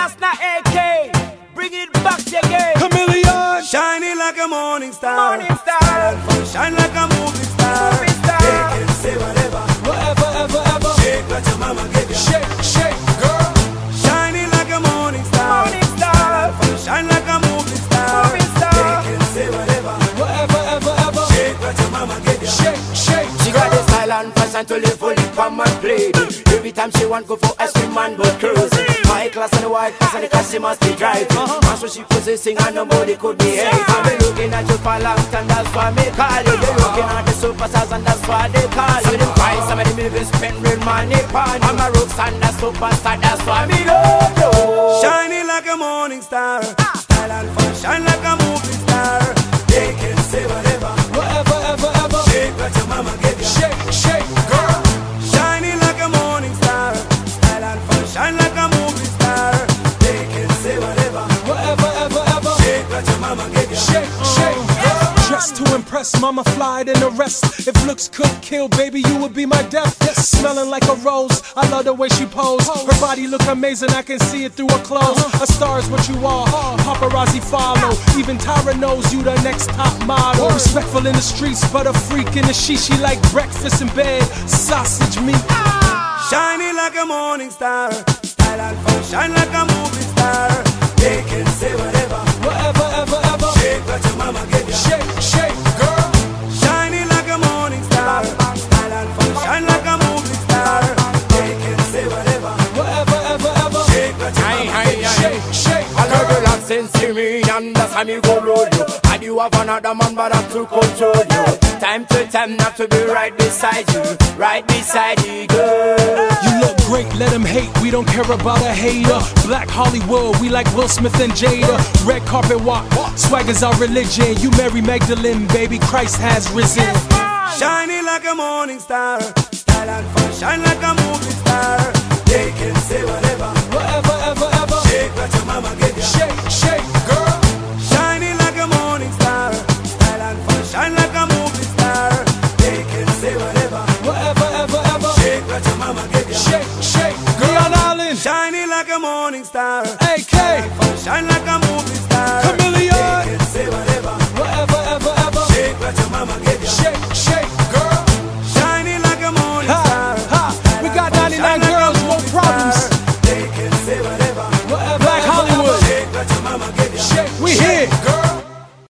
that's not AK. Bring it back again. Chameleon. Shining like a morning star. Morning star. Shine like a moving star. Moving star. They can say whatever. Whatever, ever, ever. Shake what your mama gave you. Shake, shake, girl. Shining like a morning star. Morning star. Shine like a moving star. Moving star. They can say whatever. Whatever, ever, ever. Shake what your mama gave you. Shake, shake. She got the style and fashion to live fully from my plate. Every time she want go for ice cream man but cruising. High class and the white class and the class she must be driving. That's what she possessing and nobody could be hate. I've been looking at you for a long time, that's why me call you. You're looking at the superstars and that's why they call you. Them price, some of them even spend real money upon you. I'm a rooks and a superstar, that's why me love you. Shining like a morning star. Style and fun, shine like a moving star. They can say whatever. Whatever, ever, ever. Shake what your mama gave you. Shake, shake, girl. Shining like a morning star. Style and fun, shine like a moving star. They can say whatever. Whatever, ever, ever. Shake what your mama gave you. Shake, shake, girl. Dressed to impress, mama fly than the rest. If looks could kill, baby, you would be my death. Smelling like a rose, I love the way she pose. Her body look amazing, I can see it through her clothes. A star is what you are, paparazzi follow. Even Tyra knows you the next top model. Respectful in the streets, but a freak in the sheet. She like breakfast in bed, sausage meat. Shining like a morning star. Style and fun, shine like a moving star. They can say whatever. Whatever, ever, ever. Shake what your mama gave you. Shake, shake, girl. Shining like a morning star. Style and fun, shine like a moving star. They can say whatever. Whatever, ever, ever. Shake what your mama gave you. Shake, shake, I love you like since me and that's how me go roll you. And you have another man but I'm to control you. Time to time not to be right beside you. Right beside you, girl. you look great, let them hate, we don't care about a hater. Black Hollywood, we like Will Smith and Jada. Red carpet walk, swag is our religion. You Mary Magdalene, baby, Christ has risen. Shining like a morning star. Style and fun, shine like a moving star. They can say whatever. Whatever, ever, ever. Shake what your mama gave you. Shake, shake, girl. Shining like a morning star. Style and fun, shine like